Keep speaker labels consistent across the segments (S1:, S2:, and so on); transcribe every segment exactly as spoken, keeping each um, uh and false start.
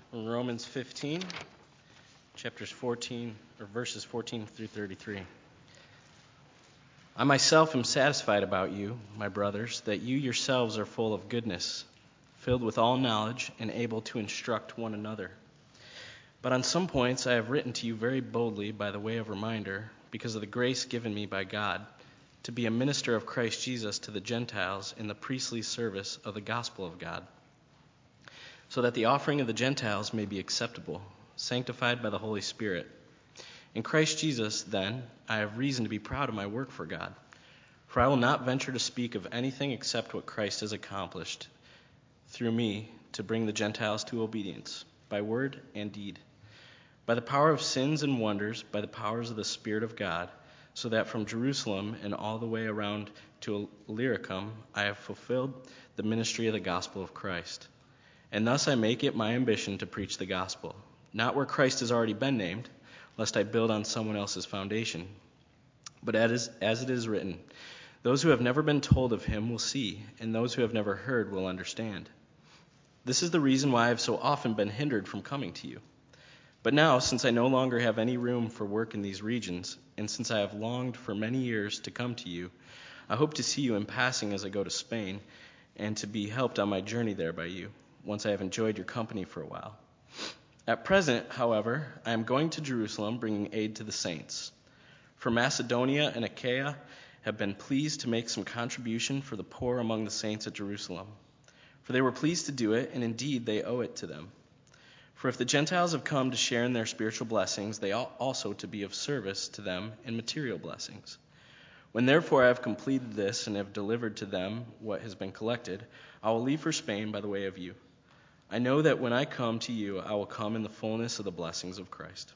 S1: Romans fifteen, chapters fourteen, or verses fourteen through thirty-three. I myself am satisfied about you, my brothers, that you yourselves are full of goodness, filled with all knowledge, and able to instruct one another. But on some points I have written to you very boldly by the way of reminder, because of the grace given me by God, to be a minister of Christ Jesus to the Gentiles in the priestly service of the gospel of God, so that the offering of the Gentiles may be acceptable, sanctified by the Holy Spirit. In Christ Jesus, then, I have reason to be proud of my work for God. For I will not venture to speak of anything except what Christ has accomplished through me to bring the Gentiles to obedience, by word and deed, by the power of sins and wonders, by the powers of the Spirit of God, so that from Jerusalem and all the way around to Illyricum I have fulfilled the ministry of the gospel of Christ. And thus I make it my ambition to preach the gospel, not where Christ has already been named, lest I build on someone else's foundation. But as, as it is written, those who have never been told of him will see, and those who have never heard will understand. This is the reason why I have so often been hindered from coming to you. But now, since I no longer have any room for work in these regions, and since I have longed for many years to come to you, I hope to see you in passing as I go to Spain, and to be helped on my journey there by you, once I have enjoyed your company for a while. At present, however, I am going to Jerusalem, bringing aid to the saints. For Macedonia and Achaia have been pleased to make some contribution for the poor among the saints at Jerusalem. For they were pleased to do it, and indeed they owe it to them. For if the Gentiles have come to share in their spiritual blessings, they ought also to be of service to them in material blessings. When therefore I have completed this and have delivered to them what has been collected, I will leave for Spain by the way of you. I know that when I come to you, I will come in the fullness of the blessings of Christ.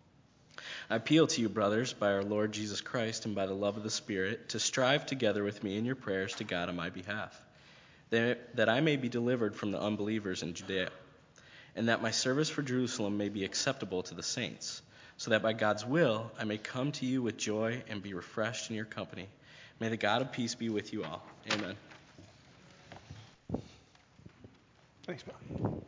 S1: I appeal to you, brothers, by our Lord Jesus Christ and by the love of the Spirit, to strive together with me in your prayers to God on my behalf, that I may be delivered from the unbelievers in Judea, and that my service for Jerusalem may be acceptable to the saints, so that by God's will I may come to you with joy and be refreshed in your company. May the God of peace be with you all. Amen.
S2: Thanks, Bob.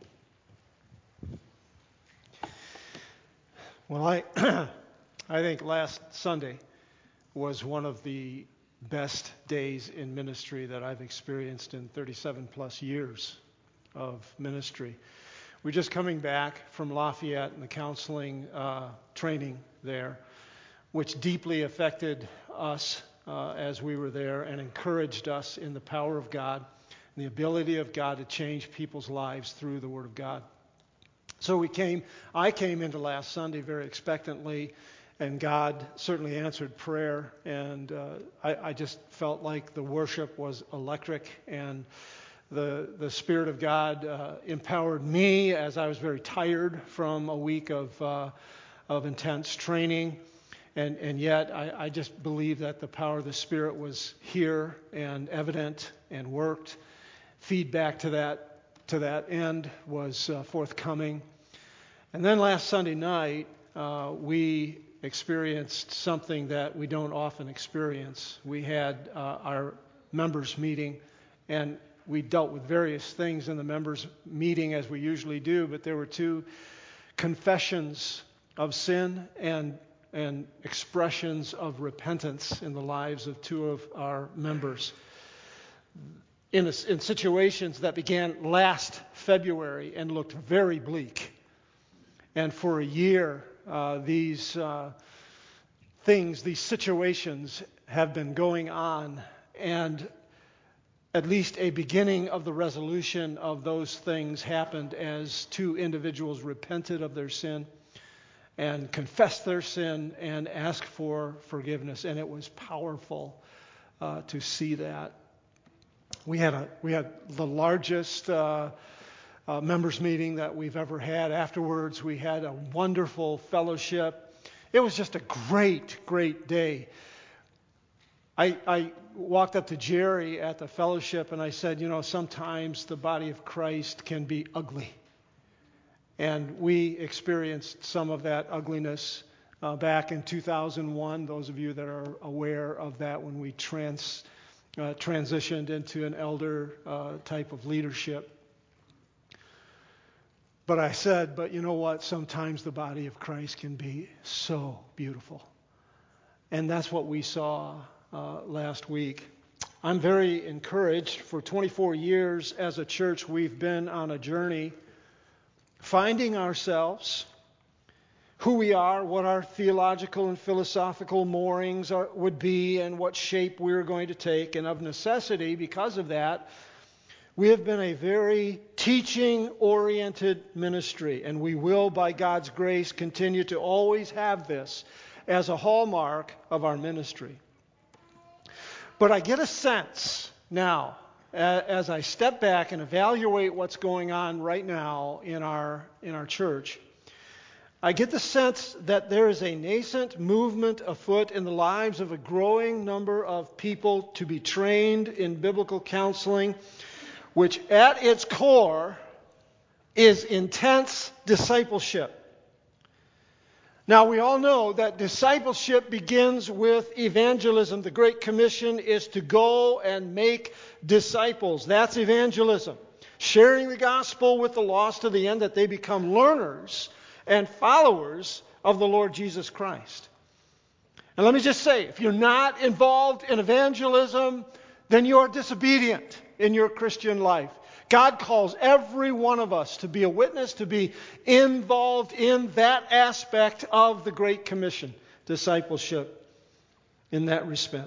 S2: Well, I I think last Sunday was one of the best days in ministry that I've experienced in thirty-seven plus years of ministry. We're just coming back from Lafayette and the counseling uh, training there, which deeply affected us uh, as we were there and encouraged us in the power of God and the ability of God to change people's lives through the Word of God. So we came, I came into last Sunday very expectantly, and God certainly answered prayer, and uh, I, I just felt like the worship was electric, and the the Spirit of God uh, empowered me as I was very tired from a week of uh, of intense training, and and yet I, I just believe that the power of the Spirit was here and evident and worked. Feedback to that to that end was uh, forthcoming. And then last Sunday night, uh, we experienced something that we don't often experience. We had uh, our members meeting, and we dealt with various things in the members meeting as we usually do, but there were two confessions of sin and and expressions of repentance in the lives of two of our members. In, a, in situations that began last February and looked very bleak. And for a year, uh, these uh, things, these situations have been going on, and at least a beginning of the resolution of those things happened as two individuals repented of their sin and confessed their sin and asked for forgiveness. And it was powerful uh, to see that. We had a we had the largest uh, uh, members meeting that we've ever had. Afterwards, we had a wonderful fellowship. It was just a great, great day. I, I walked up to Jerry at the fellowship and I said, you know, sometimes the body of Christ can be ugly. And we experienced some of that ugliness uh, back in two thousand one. Those of you that are aware of that, when we trans. Uh, transitioned into an elder uh, type of leadership. But I said, but you know what? Sometimes the body of Christ can be so beautiful. And that's what we saw uh, last week. I'm very encouraged. For twenty-four years as a church, we've been on a journey finding ourselves, who we are, what our theological and philosophical moorings are, would be, and what shape we're going to take. And of necessity, because of that, we have been a very teaching-oriented ministry, and we will, by God's grace, continue to always have this as a hallmark of our ministry. But I get a sense now, as I step back and evaluate what's going on right now in our in our church, I get the sense that there is a nascent movement afoot in the lives of a growing number of people to be trained in biblical counseling, which at its core is intense discipleship. Now, we all know that discipleship begins with evangelism. The Great Commission is to go and make disciples. That's evangelism. Sharing the gospel with the lost to the end that they become learners and followers of the Lord Jesus Christ. And let me just say, if you're not involved in evangelism, then you are disobedient in your Christian life. God calls every one of us to be a witness, to be involved in that aspect of the Great Commission, discipleship in that respect.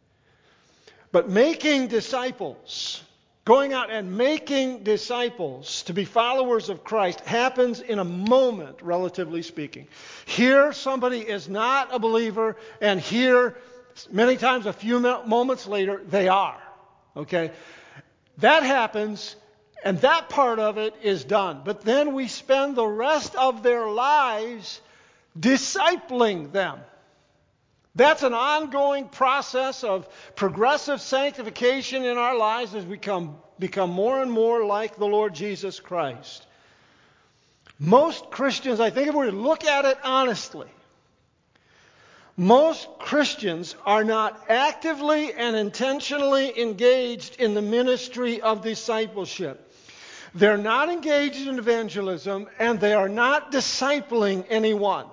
S2: But making disciples, going out and making disciples to be followers of Christ happens in a moment, relatively speaking. Here somebody is not a believer, and here many times a few moments later they are. Okay? That happens, and that part of it is done. But then we spend the rest of their lives discipling them. That's an ongoing process of progressive sanctification in our lives as we become, become more and more like the Lord Jesus Christ. Most Christians, I think if we look at it honestly, most Christians are not actively and intentionally engaged in the ministry of discipleship. They're not engaged in evangelism, and they are not discipling anyone.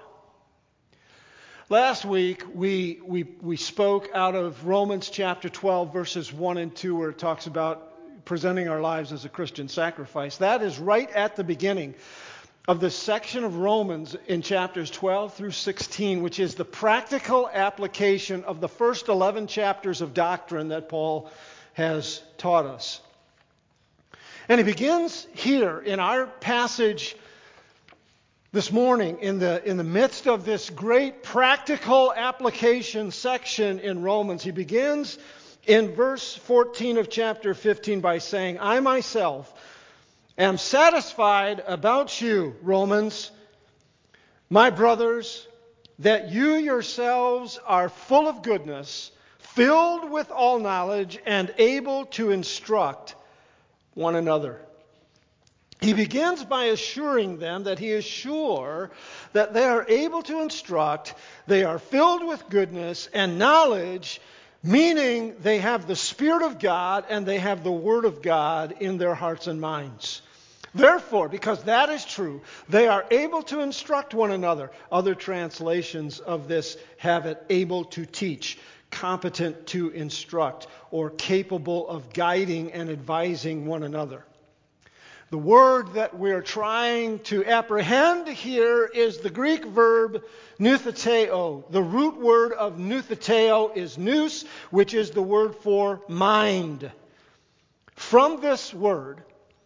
S2: Last week, we, we, we spoke out of Romans chapter twelve, verses one and two, where it talks about presenting our lives as a Christian sacrifice. That is right at the beginning of the section of Romans in chapters twelve through sixteen, which is the practical application of the first eleven chapters of doctrine that Paul has taught us. And he begins here in our passage this morning in the, in the midst of this great practical application section in Romans. He begins in verse fourteen of chapter fifteen by saying, I myself am satisfied about you, Romans, my brothers, that you yourselves are full of goodness, filled with all knowledge, and able to instruct one another. He begins by assuring them that he is sure that they are able to instruct, they are filled with goodness and knowledge, meaning they have the Spirit of God and they have the Word of God in their hearts and minds. Therefore, because that is true, they are able to instruct one another. Other translations of this have it able to teach, competent to instruct, or capable of guiding and advising one another. The word that we're trying to apprehend here is the Greek verb noutheteo. The root word of noutheteo is nous, which is the word for mind. From this word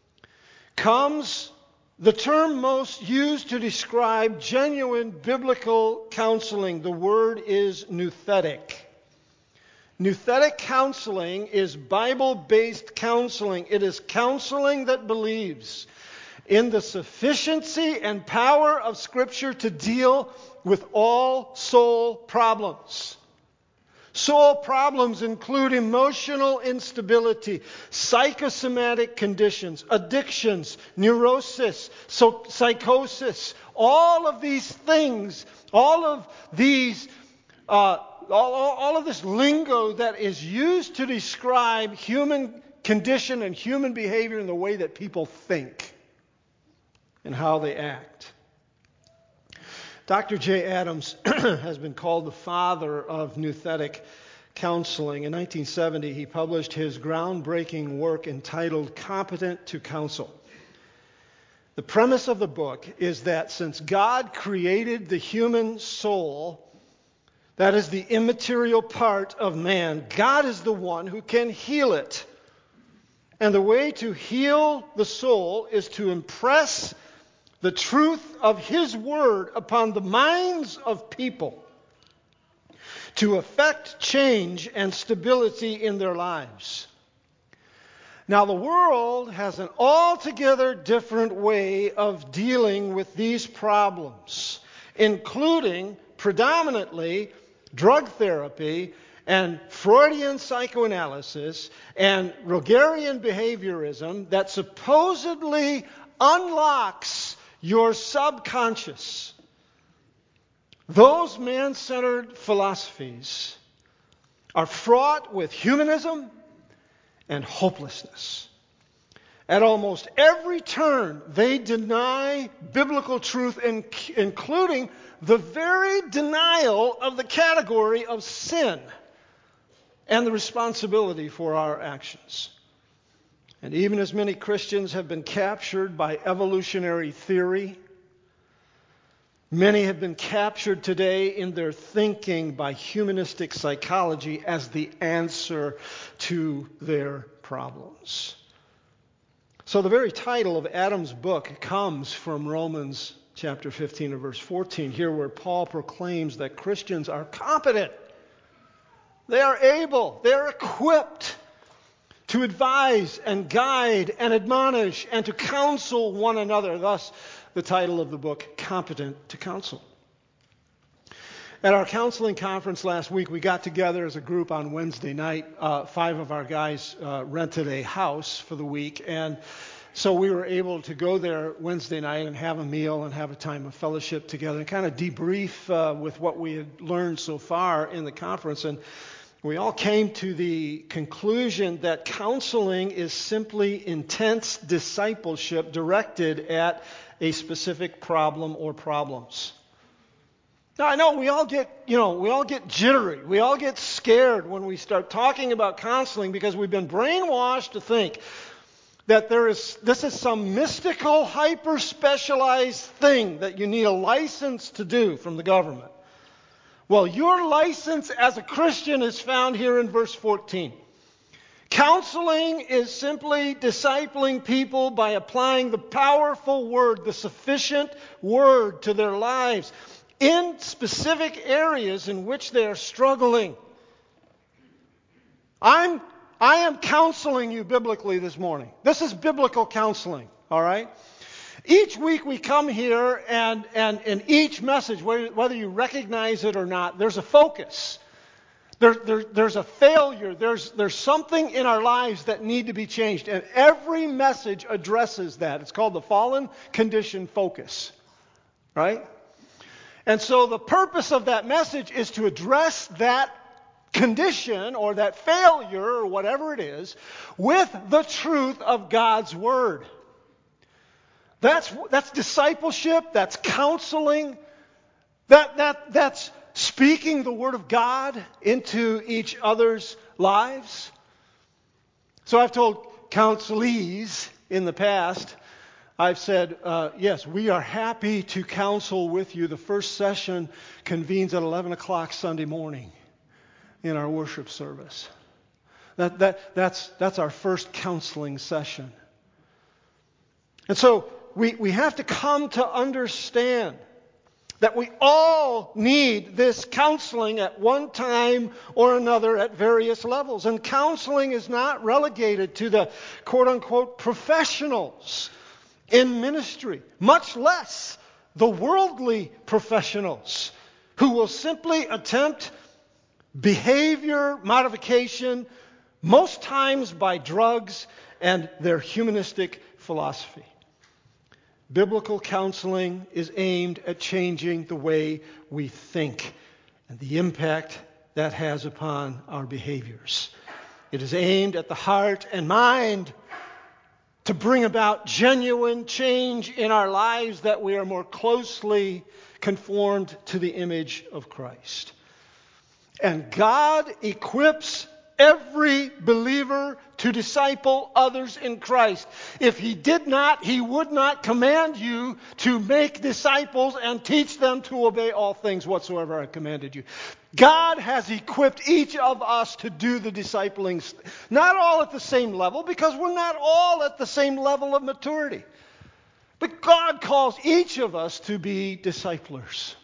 S2: comes the term most used to describe genuine biblical counseling. The word is nouthetic. Nouthetic counseling is Bible-based counseling. It is counseling that believes in the sufficiency and power of Scripture to deal with all soul problems. Soul problems include emotional instability, psychosomatic conditions, addictions, neurosis, so psychosis. All of these things, all of these uh, All, all, all of this lingo that is used to describe human condition and human behavior in the way that people think. and how they act. Doctor Jay Adams has been called the father of nouthetic counseling. In nineteen seventy, he published his groundbreaking work entitled Competent to Counsel. The premise of the book is that since God created the human soul, that is the immaterial part of man, God is the one who can heal it. And the way to heal the soul is to impress the truth of His Word upon the minds of people to effect change and stability in their lives. Now, the world has an altogether different way of dealing with these problems, including predominantly drug therapy and Freudian psychoanalysis and Rogerian behaviorism that supposedly unlocks your subconscious. Those man-centered philosophies are fraught with humanism and hopelessness. At almost every turn, they deny biblical truth, including the very denial of the category of sin and the responsibility for our actions. And even as many Christians have been captured by evolutionary theory, many have been captured today in their thinking by humanistic psychology as the answer to their problems. So the very title of Adam's book comes from Romans chapter fifteen and verse fourteen, here where Paul proclaims that Christians are competent. They are able, they are equipped to advise and guide and admonish and to counsel one another. Thus, the title of the book, Competent to Counsel. At our counseling conference last week, we got together as a group on Wednesday night. Uh, five of our guys uh, rented a house for the week, and so we were able to go there Wednesday night and have a meal and have a time of fellowship together and kind of debrief uh, with what we had learned so far in the conference. And we all came to the conclusion that counseling is simply intense discipleship directed at a specific problem or problems. Now, I know we all get, you know, we all get jittery. We all get scared when we start talking about counseling because we've been brainwashed to think that there is this is some mystical, hyper-specialized thing that you need a license to do from the government. Well, your license as a Christian is found here in verse fourteen. Counseling is simply discipling people by applying the powerful word, the sufficient word to their lives in specific areas in which they are struggling. I'm, I am counseling you biblically this morning. This is biblical counseling, all right? Each week we come here and, and in each message, whether you recognize it or not, there's a focus. There, there, there's a failure. There's, there's something in our lives that need to be changed. And every message addresses that. It's called the fallen condition focus. Right? And so the purpose of that message is to address that condition or that failure or whatever it is with the truth of God's Word. That's, that's discipleship. That's counseling. That, that, that's speaking the Word of God into each other's lives. So I've told counselees in the past, I've said, uh, yes, we are happy to counsel with you. The first session convenes at eleven o'clock Sunday morning in our worship service. That, that, that's, that's our first counseling session. And so we, we have to come to understand that we all need this counseling at one time or another at various levels. And counseling is not relegated to the quote-unquote professionals in ministry, much less the worldly professionals who will simply attempt behavior modification, most times by drugs and their humanistic philosophy. Biblical counseling is aimed at changing the way we think and the impact that has upon our behaviors. It is aimed at the heart and mind to bring about genuine change in our lives, that we are more closely conformed to the image of Christ. And God equips every believer to disciple others in Christ. If He did not, He would not command you to make disciples and teach them to obey all things whatsoever I commanded you. God has equipped each of us to do the discipling, not all at the same level, because we're not all at the same level of maturity. But God calls each of us to be disciplers.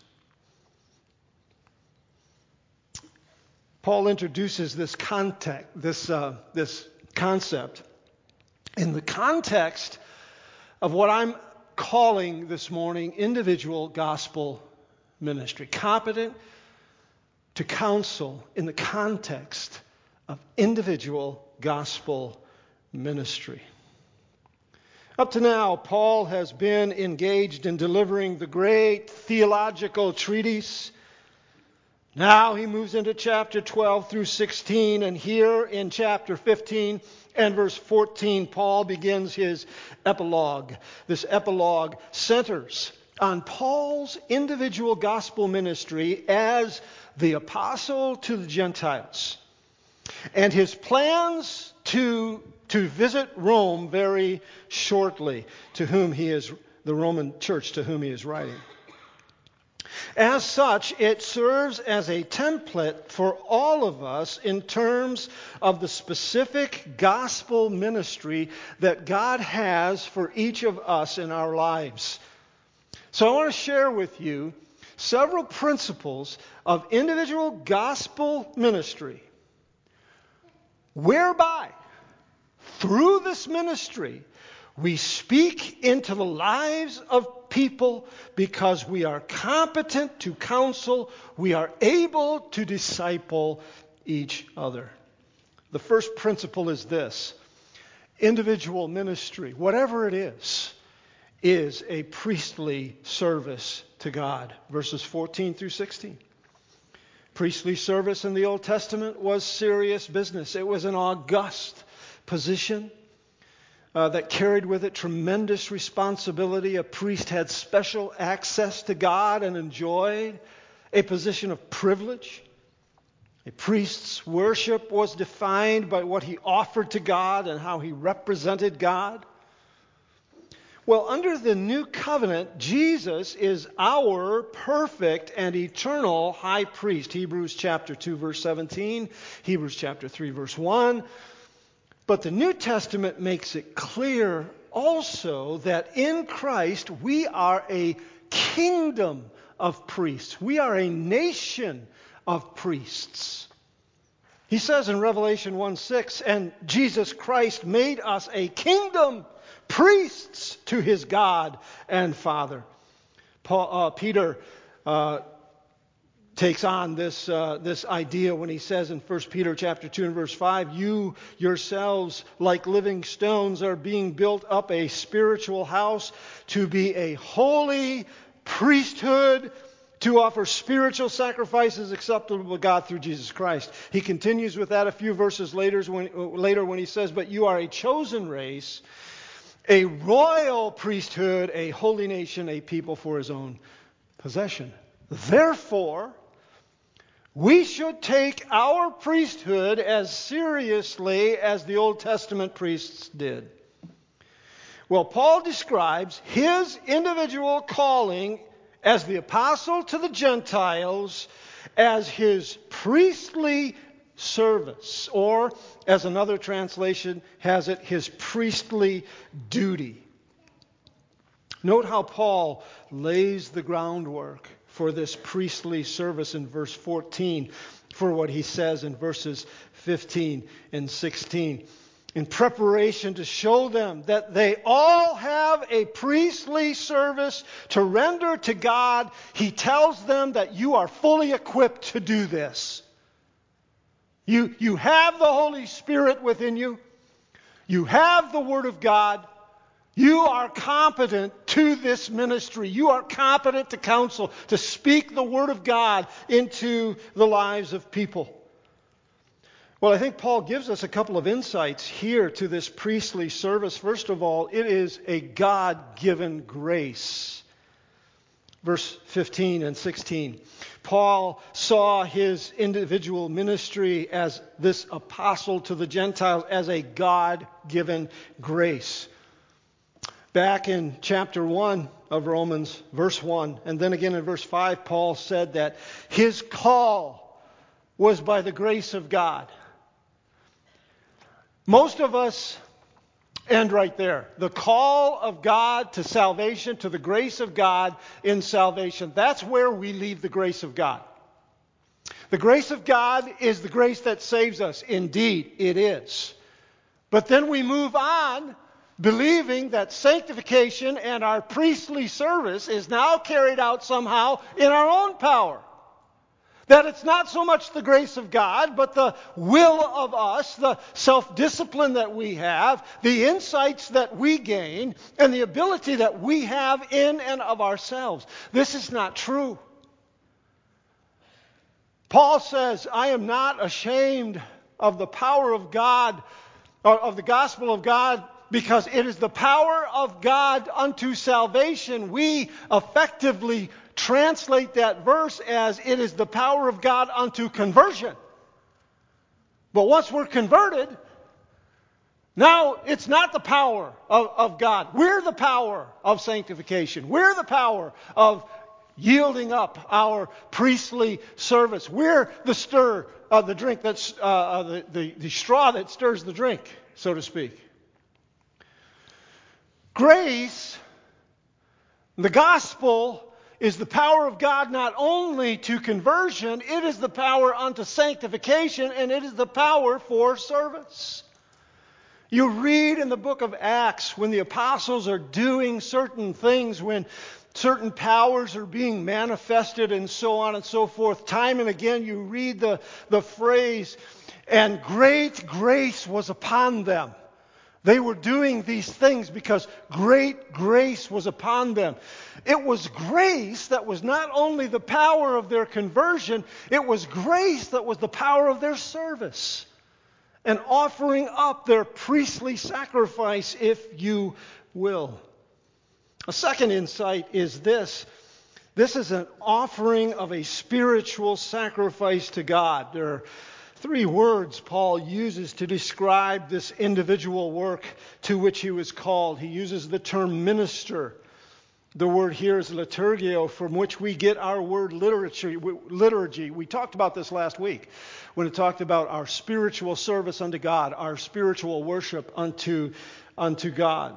S2: Paul introduces this context, this uh, this concept in the context of what I'm calling this morning individual gospel ministry. Competent to counsel in the context of individual gospel ministry. Up to now, Paul has been engaged in delivering the great theological treatise. Now he moves into chapter twelve through sixteen, and here in chapter fifteen and verse fourteen, Paul begins his epilogue. This epilogue centers on Paul's individual gospel ministry as the apostle to the Gentiles, and his plans to, to visit Rome very shortly, to whom he is, the Roman church to whom he is writing. As such, it serves as a template for all of us in terms of the specific gospel ministry that God has for each of us in our lives. So I want to share with you several principles of individual gospel ministry, whereby through this ministry we speak into the lives of people because we are competent to counsel, we are able to disciple each other. The first principle is this: individual ministry, whatever it is, is a priestly service to God. Verses fourteen through sixteen. Priestly service in the Old Testament was serious business. It was an august position uh, that carried with it tremendous responsibility. A priest had special access to God and enjoyed a position of privilege. A priest's worship was defined by what he offered to God and how he represented God. Well, under the new covenant, Jesus is our perfect and eternal high priest. Hebrews chapter two, verse seventeen, Hebrews chapter three, verse one. But the New Testament makes it clear also that in Christ we are a kingdom of priests. We are a nation of priests. He says in Revelation one six, and Jesus Christ made us a kingdom, priests to his God and Father. Paul, uh, Peter uh, takes on this uh, this idea when he says in First Peter chapter two and verse five, you yourselves, like living stones, are being built up a spiritual house to be a holy priesthood, to offer spiritual sacrifices acceptable to God through Jesus Christ. He continues with that a few verses later when, later when he says, but you are a chosen race, a royal priesthood, a holy nation, a people for his own possession. Therefore, we should take our priesthood as seriously as the Old Testament priests did. Well, Paul describes his individual calling as the apostle to the Gentiles as his priestly service, or as another translation has it, his priestly duty. Note how Paul lays the groundwork for this priestly service in verse fourteen, for what he says in verses fifteen and sixteen. In preparation to show them that they all have a priestly service to render to God, he tells them that you are fully equipped to do this. You, you have the Holy Spirit within you. You have the Word of God. You are competent to this ministry. You are competent to counsel, to speak the Word of God into the lives of people. Well, I think Paul gives us a couple of insights here to this priestly service. First of all, it is a God-given grace. Verse fifteen and sixteen. Paul saw his individual ministry as this apostle to the Gentiles as a God-given grace. Back in chapter one of Romans, verse one, and then again in verse five, Paul said that his call was by the grace of God. Most of us end right there. The call of God to salvation, to the grace of God in salvation. That's where we leave the grace of God. The grace of God is the grace that saves us. Indeed, it is. But then we move on, believing that sanctification and our priestly service is now carried out somehow in our own power. That it's not so much the grace of God, but the will of us, the self-discipline that we have, the insights that we gain, and the ability that we have in and of ourselves. This is not true. Paul says, I am not ashamed of the power of God, or of the gospel of God, because it is the power of God unto salvation. We effectively translate that verse as it is the power of God unto conversion. But once we're converted, now it's not the power of, of God. We're the power of sanctification. We're the power of yielding up our priestly service. We're the stir of the drink that's uh, the, the, the straw that stirs the drink, so to speak. Grace, the gospel, is the power of God not only to conversion, it is the power unto sanctification, and it is the power for service. You read in the book of Acts when the apostles are doing certain things, when certain powers are being manifested and so on and so forth. Time and again you read the, the phrase, and great grace was upon them. They were doing these things because great grace was upon them. It was grace that was not only the power of their conversion, it was grace that was the power of their service. And offering up their priestly sacrifice, if you will. A second insight is this. This is an offering of a spiritual sacrifice to God. There are three words Paul uses to describe this individual work to which he was called. He uses the term minister. The word here is liturgio, from which we get our word liturgy. liturgy. We talked about this last week when it talked about our spiritual service unto God, our spiritual worship unto, unto God.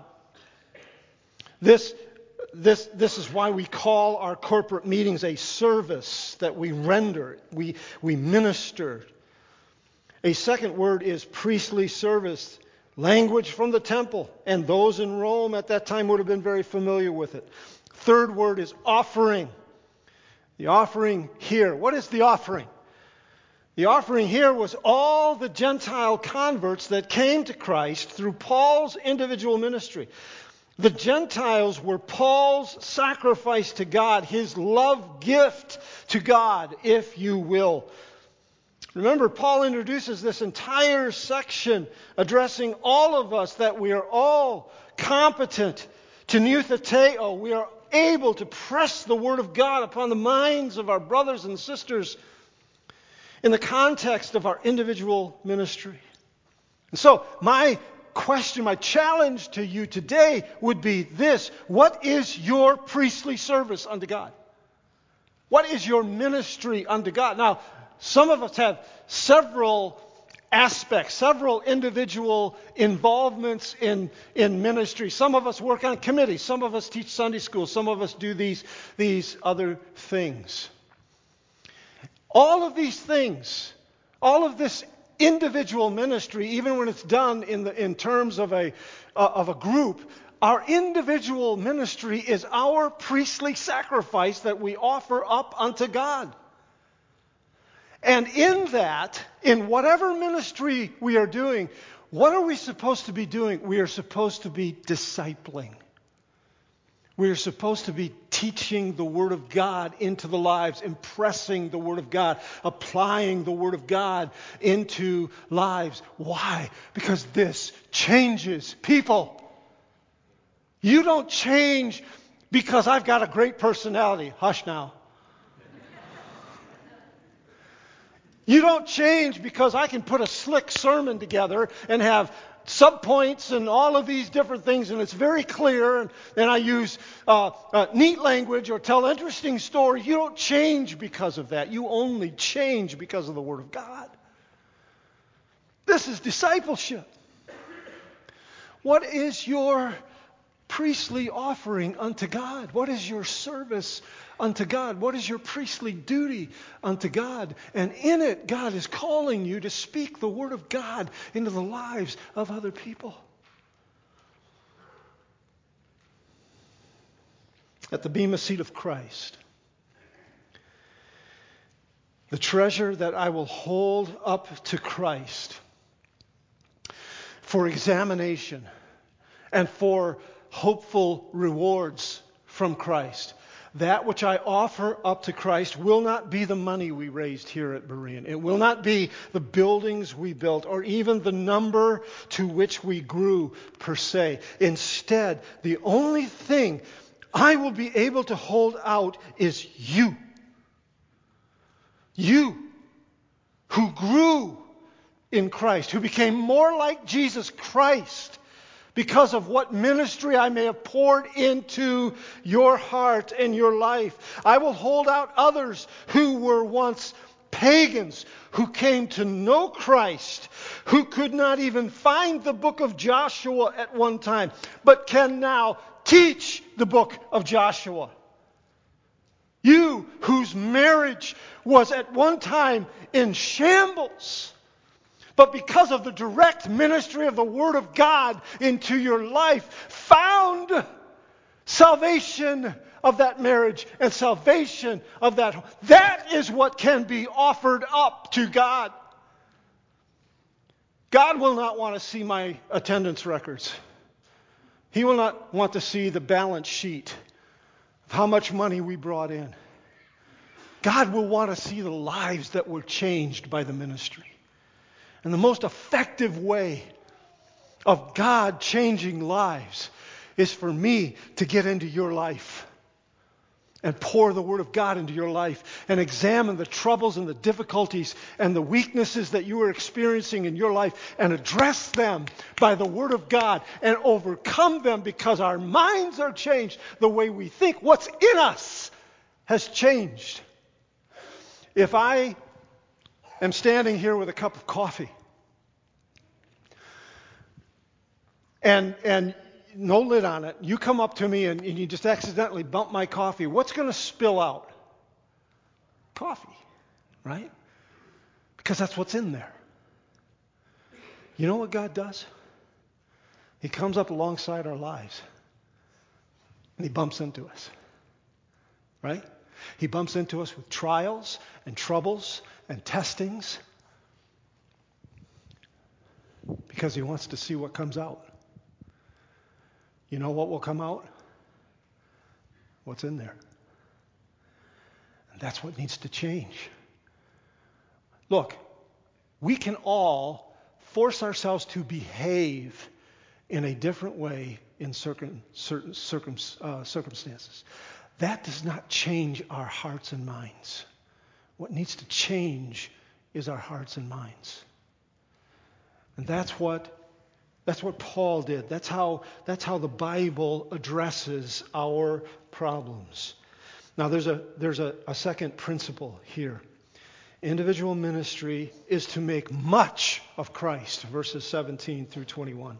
S2: This, this, this is why we call our corporate meetings a service that we render, we, we minister. A second word is priestly service, language from the temple, and those in Rome at that time would have been very familiar with it. Third word is offering. The offering here. What is the offering? The offering here was all the Gentile converts that came to Christ through Paul's individual ministry. The Gentiles were Paul's sacrifice to God, his love gift to God, if you will. Remember, Paul introduces this entire section addressing all of us, that we are all competent to nutheteo. We are able to press the Word of God upon the minds of our brothers and sisters in the context of our individual ministry. And so, my question, my challenge to you today would be this. What is your priestly service unto God? What is your ministry unto God? Now, some of us have several aspects, several individual involvements in, in ministry. Some of us work on committees. Some of us teach Sunday school. Some of us do these, these other things. All of these things, all of this individual ministry, even when it's done in, the, in terms of a, uh, of a group, our individual ministry is our priestly sacrifice that we offer up unto God. And in that, in whatever ministry we are doing, what are we supposed to be doing? We are supposed to be discipling. We are supposed to be teaching. teaching the Word of God into the lives, impressing the Word of God, applying the Word of God into lives. Why? Because this changes people. You don't change because I've got a great personality. Hush now. You don't change because I can put a slick sermon together and have subpoints and all of these different things, and it's very clear, and, and I use uh, uh, neat language or tell interesting stories. You don't change because of that. You only change because of the Word of God. This is discipleship. What is your priestly offering unto God? What is your service unto God? What is your priestly duty unto God? And in it, God is calling you to speak the Word of God into the lives of other people. At the bema seat of Christ, the treasure that I will hold up to Christ for examination and for hopeful rewards from Christ. That which I offer up to Christ will not be the money we raised here at Berean. It will not be the buildings we built or even the number to which we grew per se. Instead, the only thing I will be able to hold out is you. You who grew in Christ, who became more like Jesus Christ because of what ministry I may have poured into your heart and your life. I will hold out others who were once pagans, who came to know Christ, who could not even find the book of Joshua at one time, but can now teach the book of Joshua. You whose marriage was at one time in shambles, but because of the direct ministry of the Word of God into your life, found salvation of that marriage and salvation of that home. That is what can be offered up to God. God will not want to see my attendance records. He will not want to see the balance sheet of how much money we brought in. God will want to see the lives that were changed by the ministry. And the most effective way of God changing lives is for me to get into your life and pour the Word of God into your life and examine the troubles and the difficulties and the weaknesses that you are experiencing in your life and address them by the Word of God and overcome them because our minds are changed. The way we think, what's in us has changed. If I am standing here with a cup of coffee and and no lid on it, you come up to me and, and you just accidentally bump my coffee, what's going to spill out? Coffee, right? Because that's what's in there. You know what God does? He comes up alongside our lives and He bumps into us, right? He bumps into us with trials and troubles and testings because He wants to see what comes out. You know what will come out? What's in there. And that's what needs to change. Look, we can all force ourselves to behave in a different way in certain, certain circum, uh, circumstances. That does not change our hearts and minds. What needs to change is our hearts and minds. And that's what That's what Paul did. That's how, that's how the Bible addresses our problems. Now, there's a, there's a, a second principle here. Individual ministry is to make much of Christ, verses seventeen through twenty-one.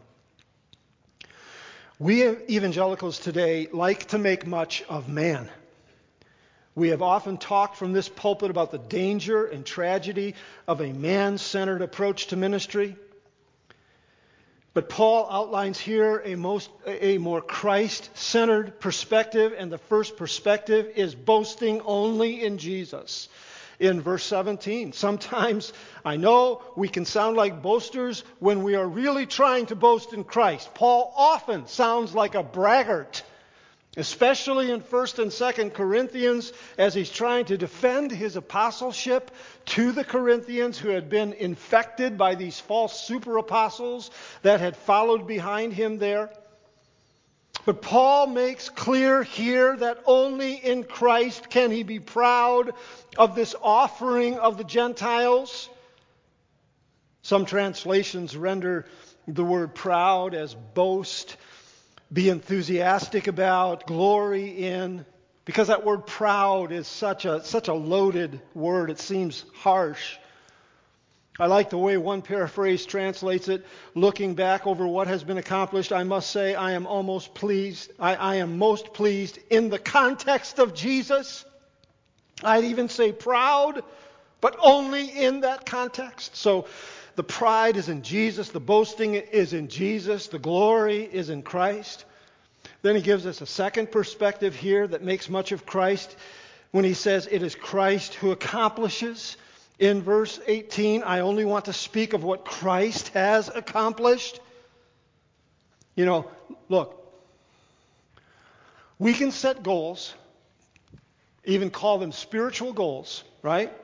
S2: We evangelicals today like to make much of man. We have often talked from this pulpit about the danger and tragedy of a man-centered approach to ministry. But Paul outlines here a, most, a more Christ-centered perspective, and the first perspective is boasting only in Jesus. In verse seventeen, sometimes I know we can sound like boasters when we are really trying to boast in Christ. Paul often sounds like a braggart especially in First and Second Corinthians, as he's trying to defend his apostleship to the Corinthians who had been infected by these false super apostles that had followed behind him there. But Paul makes clear here that only in Christ can he be proud of this offering of the Gentiles. Some translations render the word proud as boast, be enthusiastic about, glory in, because that word proud is such a such a loaded word. It seems harsh. I like the way one paraphrase translates it. Looking back over what has been accomplished, I must say I am almost pleased. I, I am most pleased in the context of Jesus. I'd even say proud, but only in that context. So the pride is in Jesus. The boasting is in Jesus. The glory is in Christ. Then he gives us a second perspective here that makes much of Christ when he says it is Christ who accomplishes. In verse eighteen, I only want to speak of what Christ has accomplished. You know, look, we can set goals, even call them spiritual goals, right?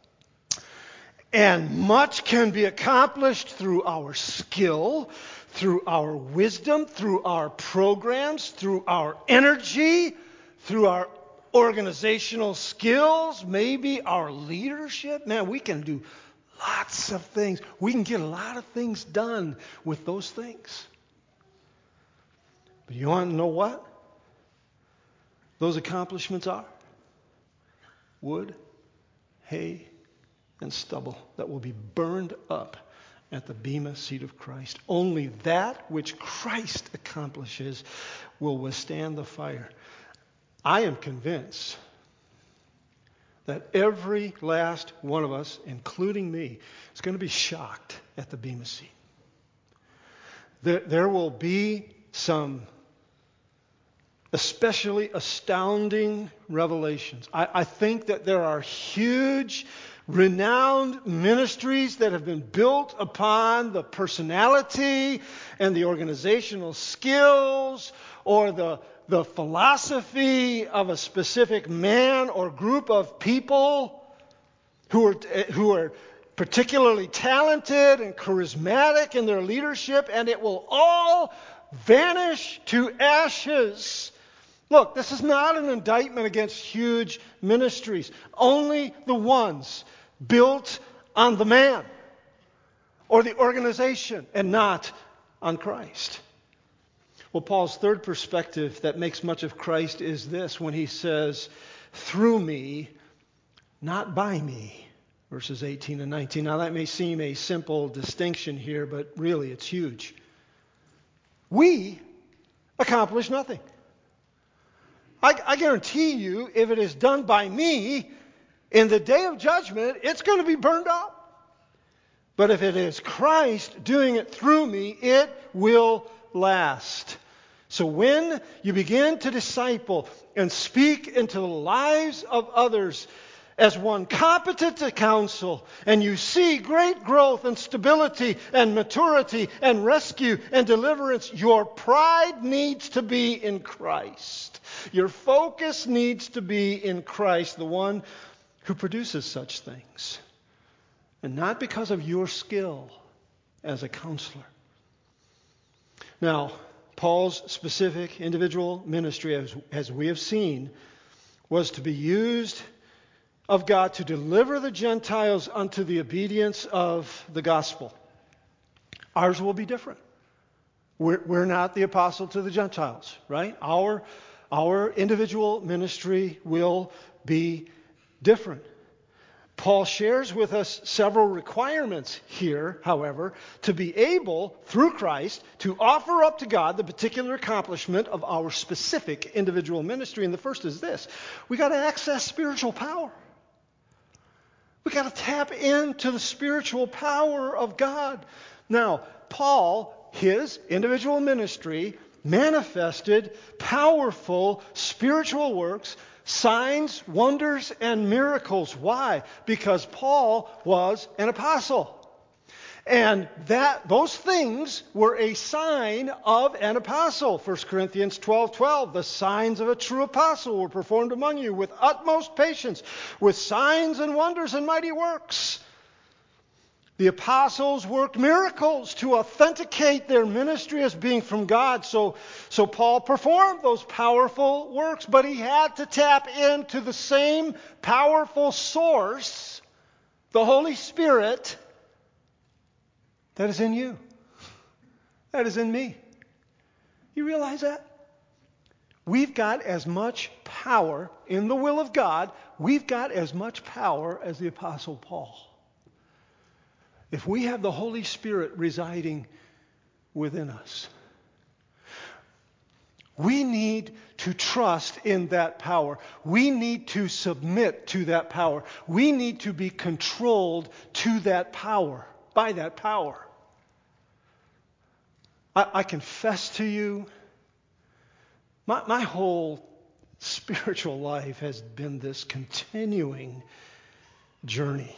S2: And much can be accomplished through our skill, through our wisdom, through our programs, through our energy, through our organizational skills, maybe our leadership. Man, we can do lots of things. We can get a lot of things done with those things. But you want to know what those accomplishments are? Wood, hay, and stubble that will be burned up at the bema seat of Christ. Only that which Christ accomplishes will withstand the fire. I am convinced that every last one of us, including me, is going to be shocked at the bema seat. There, there will be some especially astounding revelations. I, I think that there are huge, renowned ministries that have been built upon the personality and the organizational skills or the the philosophy of a specific man or group of people who are who are particularly talented and charismatic in their leadership, and it will all vanish to ashes. Look, this is not an indictment against huge ministries. Only the ones built on the man or the organization and not on Christ. Well, Paul's third perspective that makes much of Christ is this, when he says, through me, not by me. Verses eighteen and nineteen. Now that may seem a simple distinction here, but really it's huge. We accomplish nothing. I, I guarantee you, if it is done by me, in the day of judgment, it's going to be burned up. But if it is Christ doing it through me, it will last. So when you begin to disciple and speak into the lives of others as one competent to counsel, and you see great growth and stability and maturity and rescue and deliverance, your pride needs to be in Christ. Your focus needs to be in Christ, the one who produces such things. And not because of your skill as a counselor. Now, Paul's specific individual ministry, as, as we have seen, was to be used of God to deliver the Gentiles unto the obedience of the gospel. Ours will be different. We're, we're not the apostle to the Gentiles, right? Our, our individual ministry will be different. Paul shares with us several requirements here, however, to be able, through Christ, to offer up to God the particular accomplishment of our specific individual ministry. And the first is this: we got to access spiritual power. We got to tap into the spiritual power of God. Now, Paul, his individual ministry, manifested powerful spiritual works, signs, wonders, and miracles. Why? Because Paul was an apostle. And that those things were a sign of an apostle. First Corinthians twelve twelve, the signs of a true apostle were performed among you with utmost patience, with signs and wonders and mighty works. The apostles worked miracles to authenticate their ministry as being from God. So, so Paul performed those powerful works, but he had to tap into the same powerful source, the Holy Spirit, that is in you. That is in me. You realize that? We've got as much power in the will of God. We've got as much power as the Apostle Paul. If we have the Holy Spirit residing within us, we need to trust in that power. We need to submit to that power. We need to be controlled to that power, by that power. I, I confess to you, my, my whole spiritual life has been this continuing journey.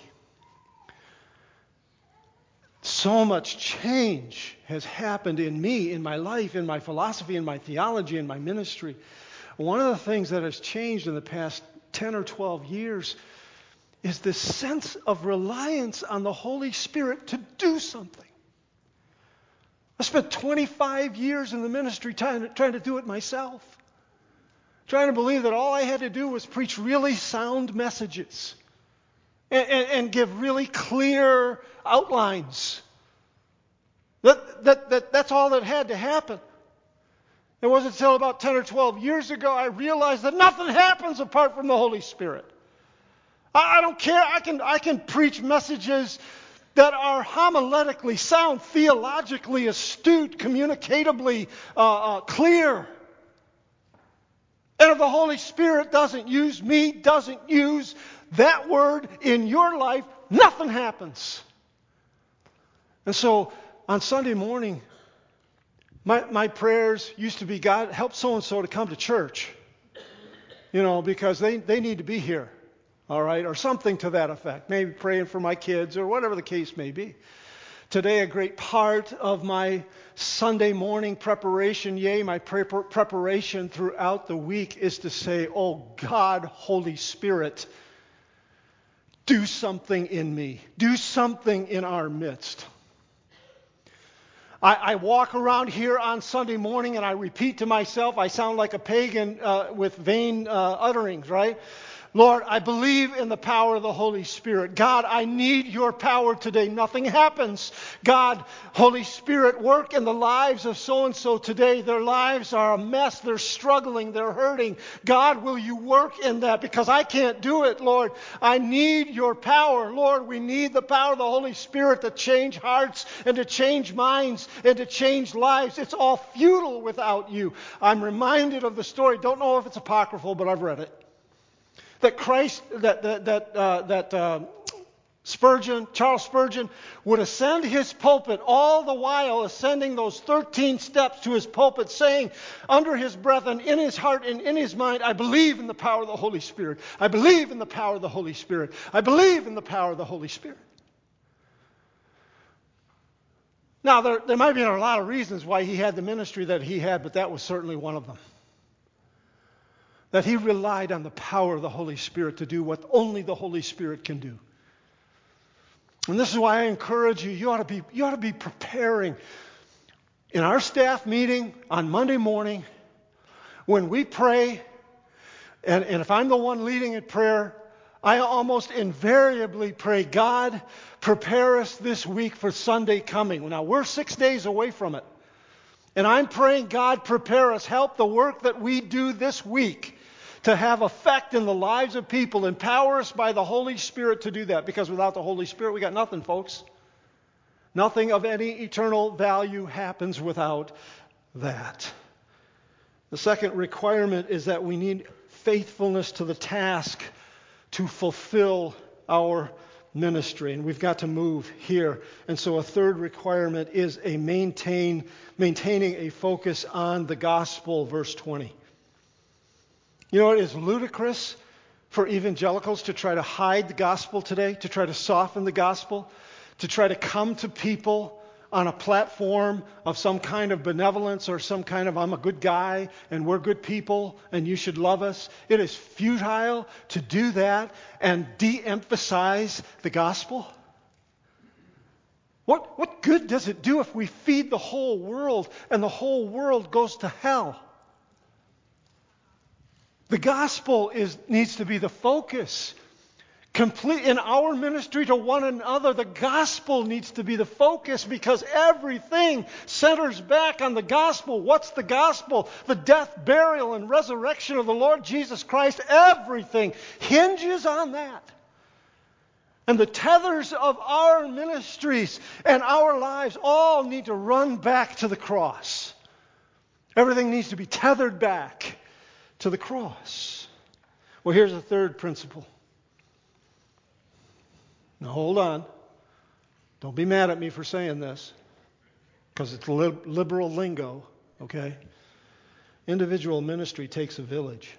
S2: So much change has happened in me, in my life, in my philosophy, in my theology, in my ministry. One of the things that has changed in the past ten or twelve years is this sense of reliance on the Holy Spirit to do something. I spent twenty-five years in the ministry trying to, trying to do it myself. Trying to believe that all I had to do was preach really sound messages and, and, and give really clear outlines. That, that, that, that's all that had to happen. It wasn't until about ten or twelve years ago I realized that nothing happens apart from the Holy Spirit. I, I don't care. I can, I can preach messages that are homiletically sound, theologically astute, communicatively uh, uh, clear. And if the Holy Spirit doesn't use me, doesn't use that word in your life, nothing happens. And so on Sunday morning, my, my prayers used to be, God, help so-and-so to come to church. You know, because they, they need to be here. All right, or something to that effect. Maybe praying for my kids or whatever the case may be. Today, a great part of my Sunday morning preparation, yea, my pre- preparation throughout the week is to say, oh God, Holy Spirit, do something in me. Do something in our midst. I, I walk around here on Sunday morning and I repeat to myself, I sound like a pagan uh, with vain uh, utterings, right? Lord, I believe in the power of the Holy Spirit. God, I need your power today. Nothing happens. God, Holy Spirit, work in the lives of so-and-so today. Their lives are a mess. They're struggling. They're hurting. God, will you work in that? Because I can't do it, Lord. I need your power. Lord, we need the power of the Holy Spirit to change hearts and to change minds and to change lives. It's all futile without you. I'm reminded of the story. Don't know if it's apocryphal, but I've read it. That Christ, that that that, uh, that uh, Spurgeon, Charles Spurgeon, would ascend his pulpit, all the while ascending those thirteen steps to his pulpit, saying under his breath and in his heart and in his mind, I believe in the power of the Holy Spirit. I believe in the power of the Holy Spirit. I believe in the power of the Holy Spirit. Now, there, there might be a lot of reasons why he had the ministry that he had, but that was certainly one of them. That he relied on the power of the Holy Spirit to do what only the Holy Spirit can do. And this is why I encourage you, you ought to be, you ought to be preparing. In our staff meeting on Monday morning, when we pray, and, and if I'm the one leading in prayer, I almost invariably pray, God, prepare us this week for Sunday coming. Now, we're six days away from it. And I'm praying, God, prepare us. Help the work that we do this week to have effect in the lives of people. Empower us by the Holy Spirit to do that. Because without the Holy Spirit, we got nothing, folks. Nothing of any eternal value happens without that. The second requirement is that we need faithfulness to the task to fulfill our ministry. And we've got to move here. And so a third requirement is a maintain, maintaining a focus on the gospel, verse twenty. You know, it is ludicrous for evangelicals to try to hide the gospel today, to try to soften the gospel, to try to come to people on a platform of some kind of benevolence or some kind of I'm a good guy and we're good people and you should love us. It is futile to do that and de-emphasize the gospel. What, what good does it do if we feed the whole world and the whole world goes to hell? The gospel is, needs to be the focus. Complete in our ministry to one another, the gospel needs to be the focus because everything centers back on the gospel. What's the gospel? The death, burial, and resurrection of the Lord Jesus Christ. Everything hinges on that. And the tethers of our ministries and our lives all need to run back to the cross. Everything needs to be tethered back to the cross. Well, here's a third principle. Now, hold on. Don't be mad at me for saying this, because it's li- liberal lingo, okay? Individual ministry takes a village.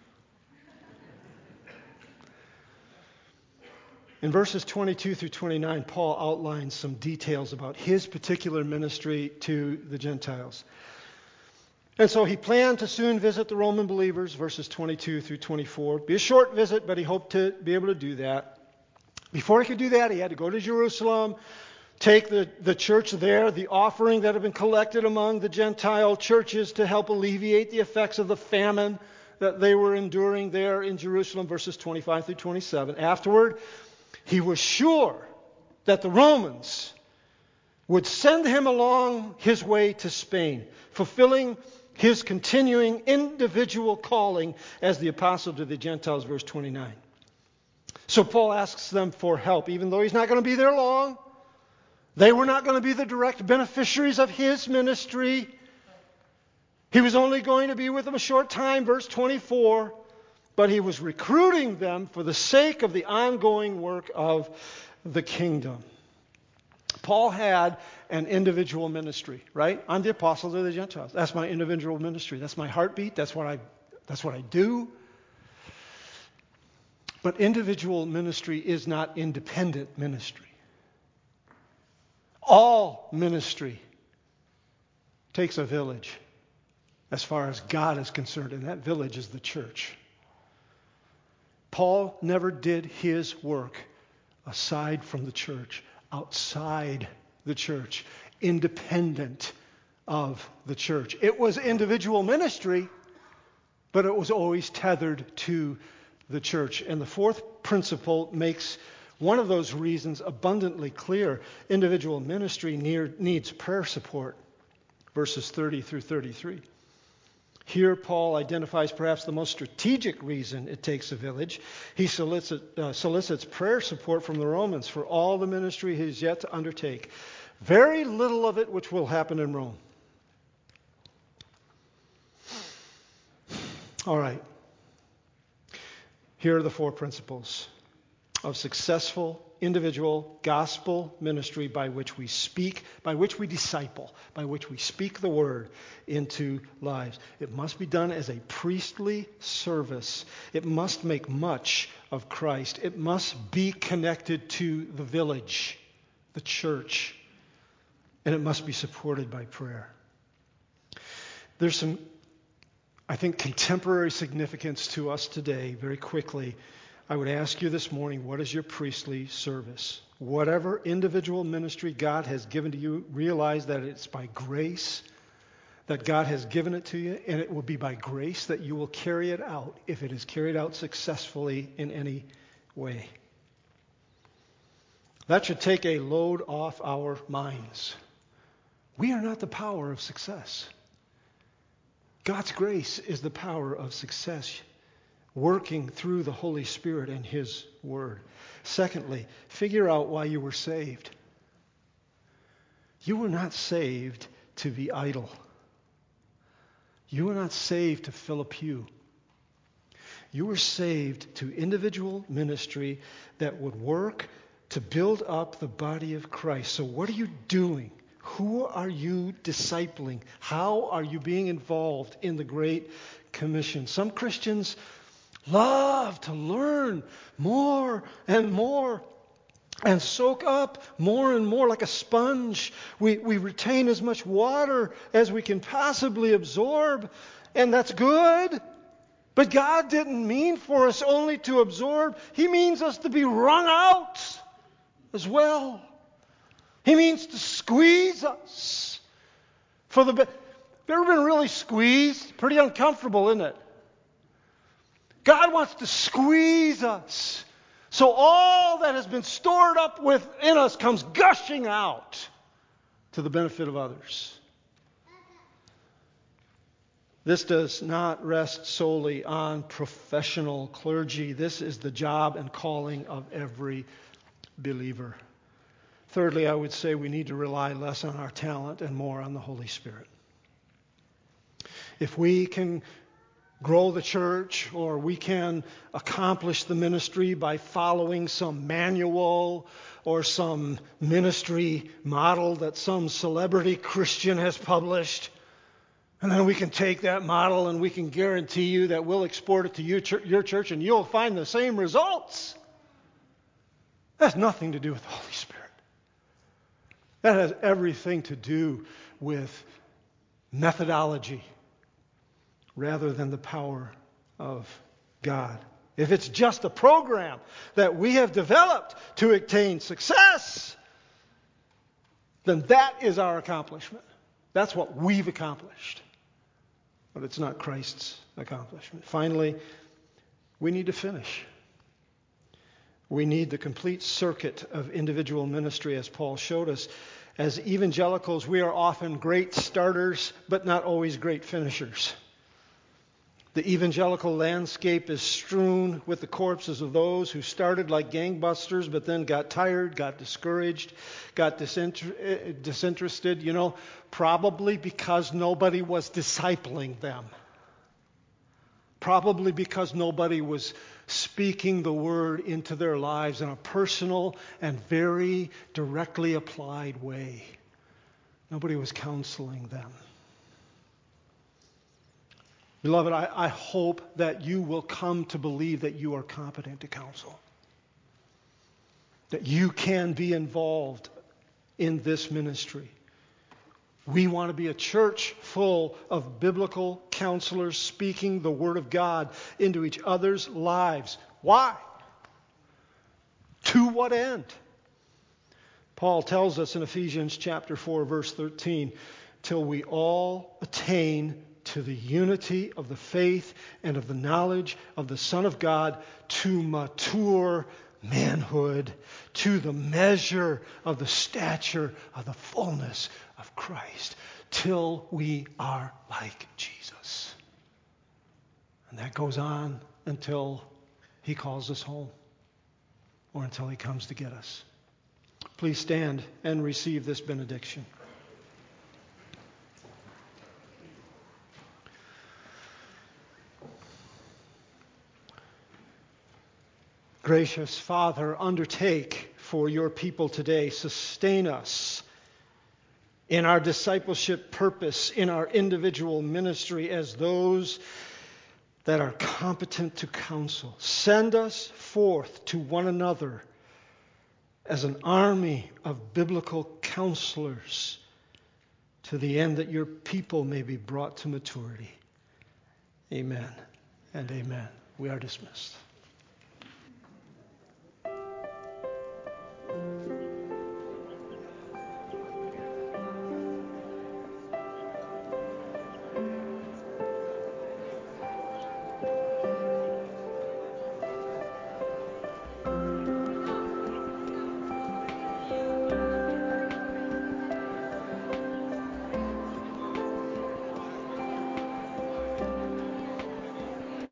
S2: In verses twenty-two through twenty-nine, Paul outlines some details about his particular ministry to the Gentiles. And so he planned to soon visit the Roman believers, verses twenty-two through twenty-four. Be a short visit, but he hoped to be able to do that. Before he could do that, he had to go to Jerusalem, take the, the church there, the offering that had been collected among the Gentile churches to help alleviate the effects of the famine that they were enduring there in Jerusalem, verses twenty-five through twenty-seven. Afterward, he was sure that the Romans would send him along his way to Spain, fulfilling his continuing individual calling as the apostle to the Gentiles, verse twenty-nine. So Paul asks them for help, even though he's not going to be there long. They were not going to be the direct beneficiaries of his ministry. He was only going to be with them a short time, verse twenty-four. But he was recruiting them for the sake of the ongoing work of the kingdom. Paul had an individual ministry, right? I'm the apostle to the Gentiles. That's my individual ministry. That's my heartbeat. That's what I, that's what I do. But individual ministry is not independent ministry. All ministry takes a village as far as God is concerned, and that village is the church. Paul never did his work aside from the church, outside the church, independent of the church. It was individual ministry, but it was always tethered to the church. And the fourth principle makes one of those reasons abundantly clear. Individual ministry near, needs prayer support, verses thirty through thirty-three. Here, Paul identifies perhaps the most strategic reason it takes a village. He solicit, uh, solicits prayer support from the Romans for all the ministry he has yet to undertake. Very little of it which will happen in Rome. All right. Here are the four principles of successful individual gospel ministry by which we speak, by which we disciple, by which we speak the word into lives. It must be done as a priestly service. It must make much of Christ. It must be connected to the village, the church, and it must be supported by prayer. There's some, I think, contemporary significance to us today, very quickly. I would ask you this morning, what is your priestly service? Whatever individual ministry God has given to you, realize that it's by grace that God has given it to you, and it will be by grace that you will carry it out if it is carried out successfully in any way. That should take a load off our minds. We are not the power of success. God's grace is the power of success, working through the Holy Spirit and His Word. Secondly, figure out why you were saved. You were not saved to be idle. You were not saved to fill a pew. You were saved to individual ministry that would work to build up the body of Christ. So what are you doing? Who are you discipling? How are you being involved in the Great Commission? Some Christians love to learn more and more and soak up more and more like a sponge. We, we retain as much water as we can possibly absorb, and that's good. But God didn't mean for us only to absorb. He means us to be wrung out as well. He means to squeeze us for the best. Have you ever been really squeezed? Pretty uncomfortable, isn't it? God wants to squeeze us. So all that has been stored up within us comes gushing out to the benefit of others. This does not rest solely on professional clergy. This is the job and calling of every believer. Thirdly, I would say we need to rely less on our talent and more on the Holy Spirit. If we can grow the church, or we can accomplish the ministry by following some manual or some ministry model that some celebrity Christian has published, and then we can take that model and we can guarantee you that we'll export it to you, your church and you'll find the same results. That has nothing to do with the Holy Spirit. That has everything to do with methodology rather than the power of God. If it's just a program that we have developed to attain success, then that is our accomplishment. That's what we've accomplished. But it's not Christ's accomplishment. Finally, we need to finish. We need the complete circuit of individual ministry, as Paul showed us. As evangelicals, we are often great starters, but not always great finishers. The evangelical landscape is strewn with the corpses of those who started like gangbusters, but then got tired, got discouraged, got disinter- disinterested, you know, probably because nobody was discipling them. Probably because nobody was speaking the word into their lives in a personal and very directly applied way. Nobody was counseling them. Beloved, I, I hope that you will come to believe that you are competent to counsel. That you can be involved in this ministry. We want to be a church full of biblical counselors speaking the Word of God into each other's lives. Why? To what end? Paul tells us in Ephesians chapter four, verse thirteen, till we all attain to the unity of the faith and of the knowledge of the Son of God, to mature manhood, to the measure of the stature of the fullness of Christ, till we are like Jesus. And that goes on until He calls us home, or until He comes to get us. Please stand and receive this benediction. Gracious Father, undertake for your people today. Sustain us in our discipleship purpose, in our individual ministry as those that are competent to counsel. Send us forth to one another as an army of biblical counselors to the end that your people may be brought to maturity. Amen and amen. We are dismissed.